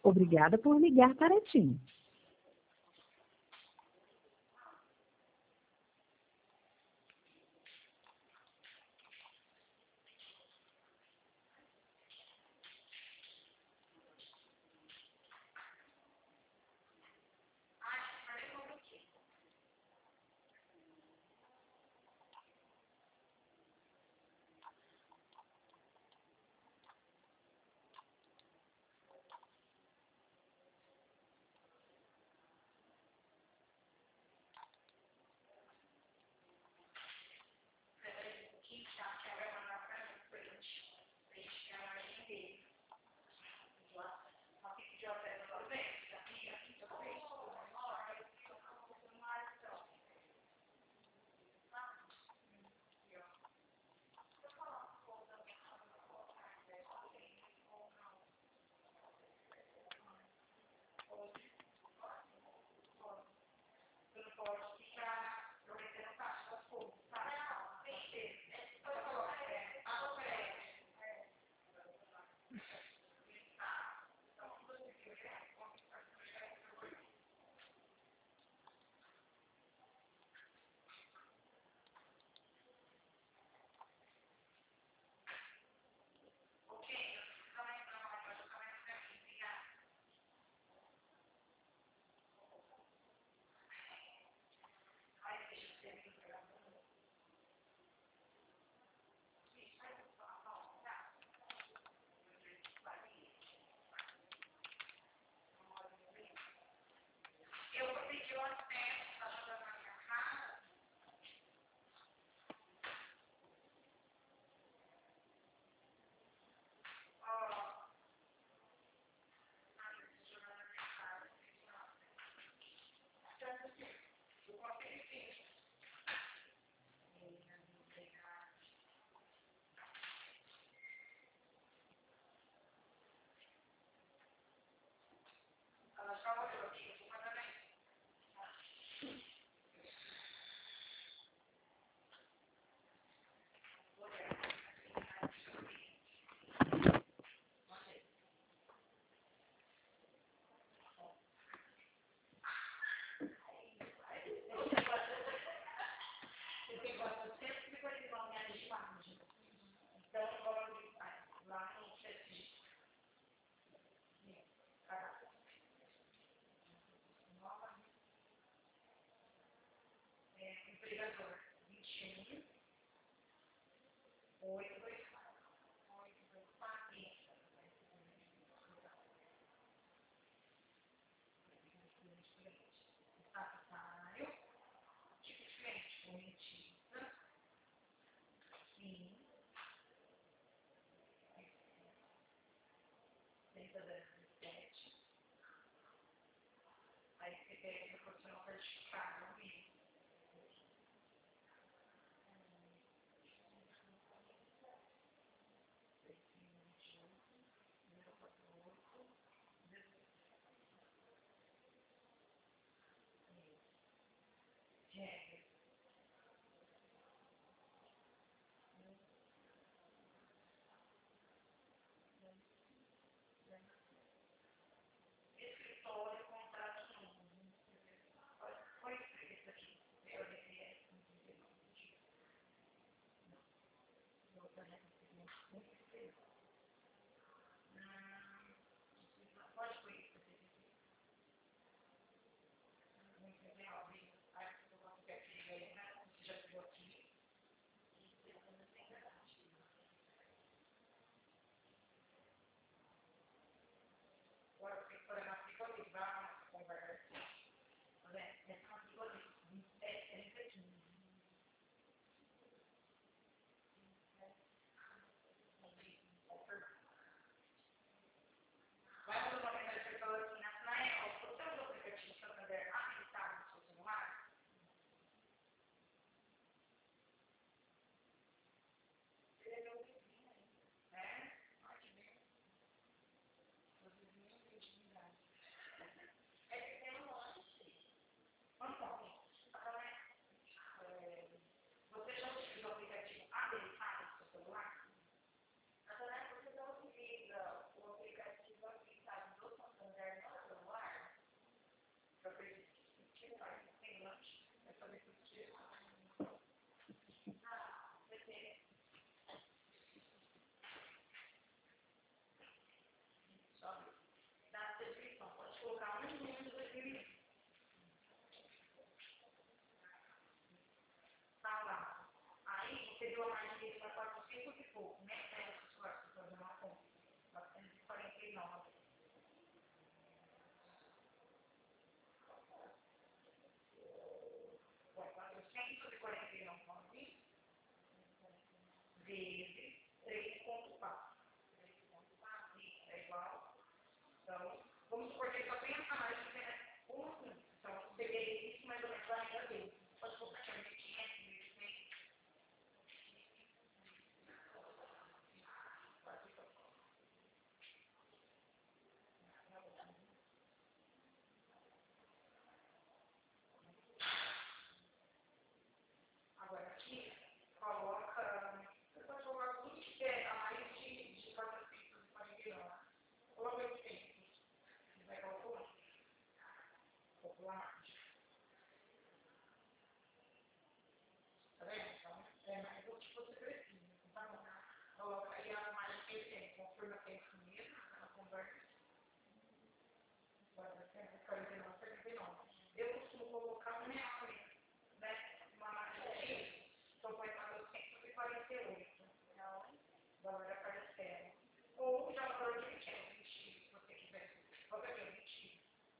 Obrigada por ligar para a TIM. vezes 3,4. É igual. Então, vamos supor que ele só tem essa margem de uma quinta. Então, eu peguei isso mais ou menos ainda deu. Pode colocar aqui, 1.500, 1.800. Agora aqui, coloca. Você pode colocar tudo que der a mais de 400 para milhão. Coloca 800. Vai calcular. Popular. Tá vendo? Então, é mais do que você precisa. Então, coloca aí a margem que ele tem. Confirma que é isso mesmo. Ela conversa. 49, 49. Eu costumo colocar um real, né? Uma margem de então vai para 248. Valor da parcela. Ou já o valor que ele quer, 20, se você quiser. Vou pegar 20.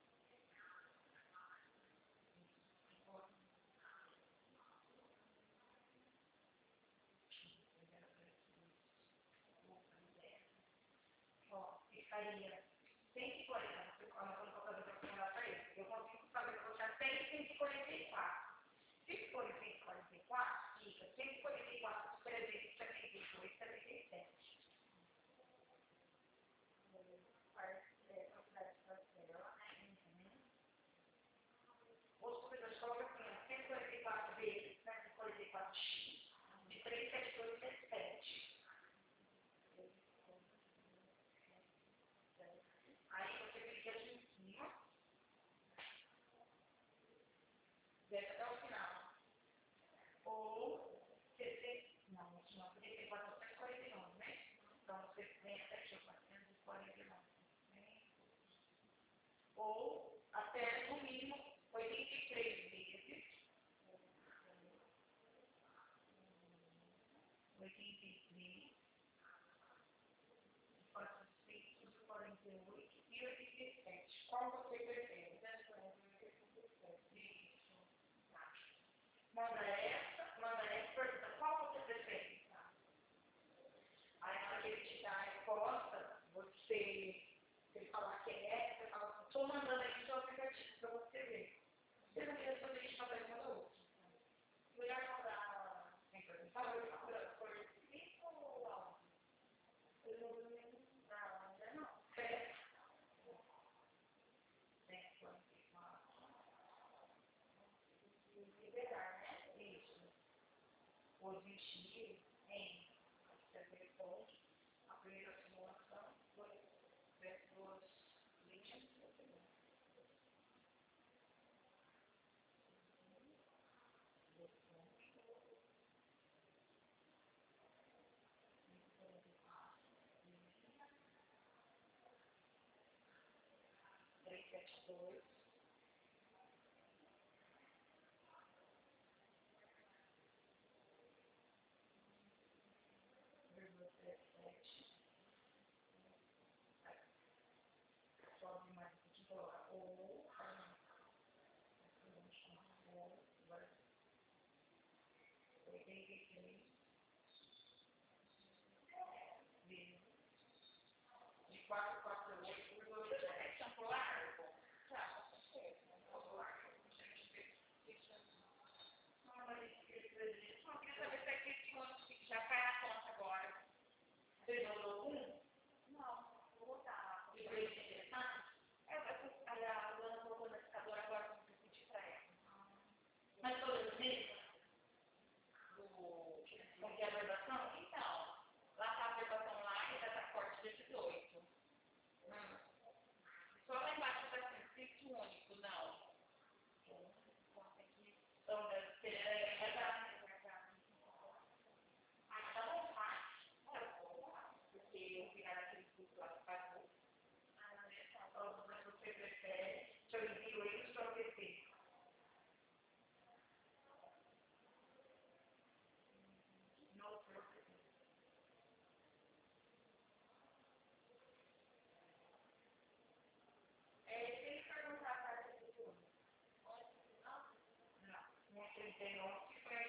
Ó, ficaria 140. Quando eu vou fazer para ele, eu consigo fazer para você até 144. Se for 144, fica 144 por 372, 77. Os professores colocam assim, 144 vezes 144x de 37277. Aí você clica aqui em cima, desce até o final. Ou não, podia ser 449, né? Então você vem até aqui, 449. Ou até no mínimo 83 vezes 83, 448 e 87. Qual você prefere? Isso. Manda essa, pergunta qual você prefere. Aí na hora que ele te dá a resposta, se ele falar que é essa, você fala assim, estou mandando aqui seu aplicativo para você ver. Você não quer responder, a gente vai fazer uma outra. Melhor mandar sem perguntar, eu vou falar por escrito ou áudio? Eu não vou nem ainda não. Certo? 144. Liberar, né? Isso. Os 20 em telefone, a primeira simulação foi versus linhas. 372. Sobe mais um pouquinho, coloca ou 83 vezes de 448,87. São por largo? Tá, por largo. Não, mas eu queria saber se aqui já cai a conta agora. Você mandou um? Não, vou botar. E foi interessante? A dona colocou no computador agora, vou pedir para ela. Mas todas as vezes? Com que a verbação? Então, lá está a verbação lá e já está corte de 18. Só lá embaixo está escrito único, não. Então, deve ser. Ah, tá bom, faz. Porque o final daquele curso lá que pagou. Então, mas você prefere, se eu envio eles para o PC. No process. Se ele perguntar para ele, não, 1,39 foi